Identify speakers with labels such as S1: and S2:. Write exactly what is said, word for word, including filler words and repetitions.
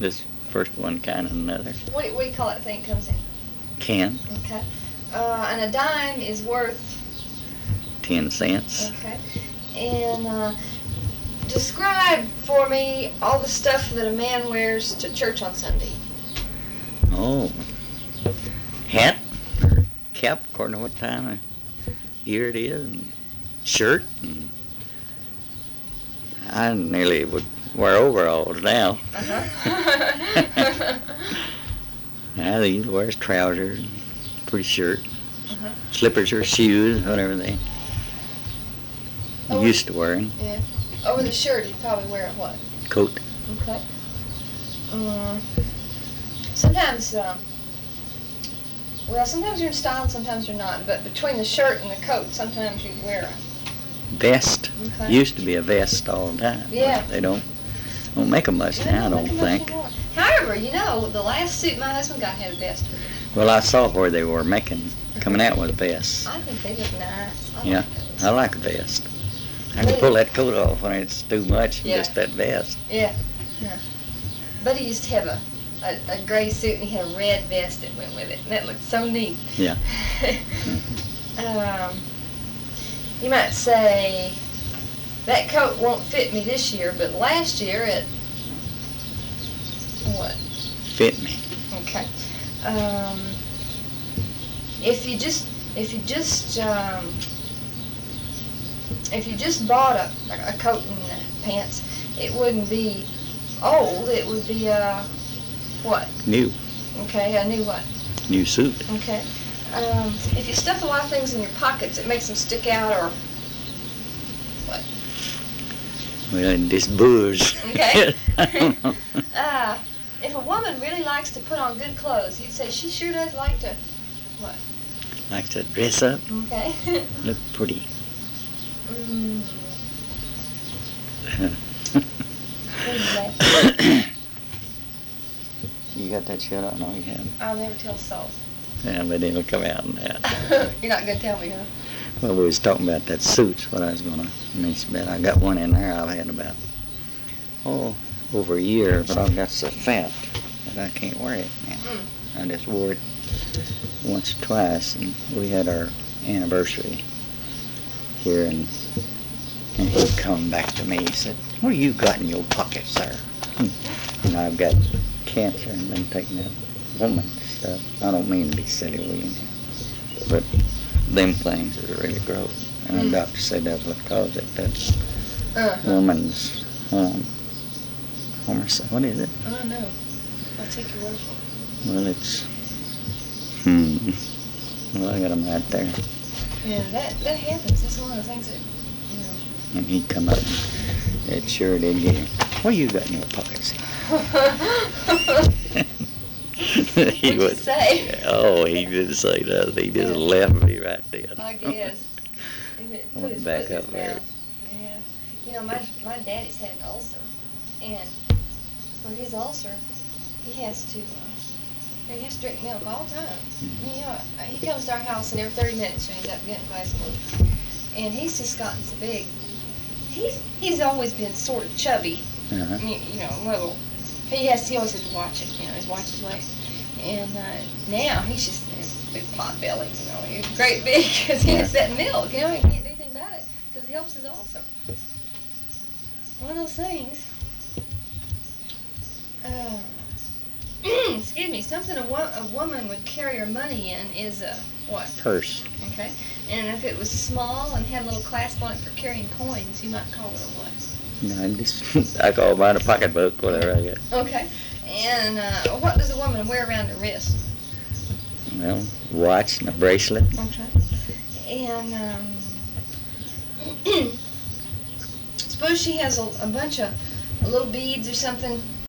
S1: This first one kind of another.
S2: What do, what do you call that thing that comes in?
S1: Can.
S2: Okay. Uh, and a dime is worth?
S1: Ten cents.
S2: Okay. And uh, describe for me all the stuff that a man wears to church on Sunday.
S1: Oh. Hat or cap, according to what time of year it is, and shirt. And I nearly would wear overalls now.
S2: Uh-huh.
S1: Now they usually wear trousers, pretty shirt,
S2: uh-huh.
S1: slippers or shoes, whatever they
S2: Oh,
S1: used to wearing.
S2: Yeah. Over the shirt, you'd probably wear a what?
S1: Coat.
S2: Okay. Um, sometimes, um, well, sometimes you're in style and sometimes you're not. But between the shirt and the coat, sometimes you'd wear a
S1: Vest.
S2: Okay.
S1: Used to be a vest all the time.
S2: Yeah.
S1: They don't don't make them much now, I don't think.
S2: However, you know, the last suit my husband got had a vest with it.
S1: Well, I saw where they were making, coming out with vests.
S2: I think they look nice. I
S1: Yeah,
S2: like those.
S1: I like a vest. I can pull that coat off when it's too much,
S2: Yeah.
S1: just that vest.
S2: Yeah, yeah. Buddy used to have a, a, a gray suit and he had a red vest that went with it. And that looked so neat.
S1: Yeah.
S2: um, you might say, that coat won't fit me this year, but last year it, what?
S1: Fit me.
S2: Okay. Um, if you just, if you just, um, if you just bought a, a coat and uh, pants, it wouldn't be old. It would be uh, what?
S1: New.
S2: Okay, a new what?
S1: New suit.
S2: Okay. Um, if you stuff a lot of things in your pockets, it makes them stick out, or what?
S1: Well, this booze.
S2: Okay.
S1: I don't know.
S2: uh, if a woman really likes to put on good clothes, you'd say she sure does like to, what?
S1: Like to dress up,
S2: Okay.
S1: look pretty.
S2: mm. What is that?
S1: You got that shut up? No, you haven't.
S2: I'll never tell Saul.
S1: Yeah, but it'll come out in that.
S2: You're not gonna tell me, huh?
S1: Well, we was talking about that suits, what I was going to mention about. I got one in there I've had about, oh, over a year, but I've got so fat that I can't wear it now.
S2: Mm.
S1: I just wore it once or twice, and we had our anniversary here, and, and he come back to me, he said, what have you got in your pocket, sir? And I've got cancer and been taking that woman stuff. I don't mean to be silly, William, but them things is really gross. And
S2: Mm.
S1: the doctor said that's what caused it, that
S2: Uh-huh.
S1: woman's hormone. Homicide. What is it?
S2: I don't know. I'll take your word for it.
S1: Well, it's, hmm. Well, I got them right there.
S2: Yeah, that, that happens. That's one of the things that, you know.
S1: And he come up and it sure did get him. What you got in your pockets?
S2: What'd you say?
S1: Oh, he didn't say nothing. He just left me right then.
S2: I guess. And it put
S1: Went
S2: his
S1: back
S2: foot in
S1: up
S2: his
S1: there.
S2: mouth. Yeah. You know, my my daddy's had an ulcer, and for his ulcer, he has to uh, he has to drink milk all the time.
S1: Mhm.
S2: You know, he comes to our house and every thirty minutes he ends up getting a glass of milk, and he's just gotten so big. He's he's always been sort of chubby.
S1: Uh-huh.
S2: You, you know, little. He has. He always has to watch it. You know, he's watch his weight. And uh, now he's just this big pot belly. You know, he's great big because he has that milk. You know, he can't do anything about it because it helps his ulcer. One of those things. Uh, excuse me. Something a, wo- a woman would carry her money in is a what?
S1: Purse.
S2: Okay. And if it was small and had a little clasp on it for carrying coins, you might call it a what?
S1: No, I just, I call mine a pocketbook, whatever I get.
S2: Okay. And uh, what does a woman wear around her wrist?
S1: Well, watch and a bracelet.
S2: Okay. And um, suppose she has a, a bunch of little beads or something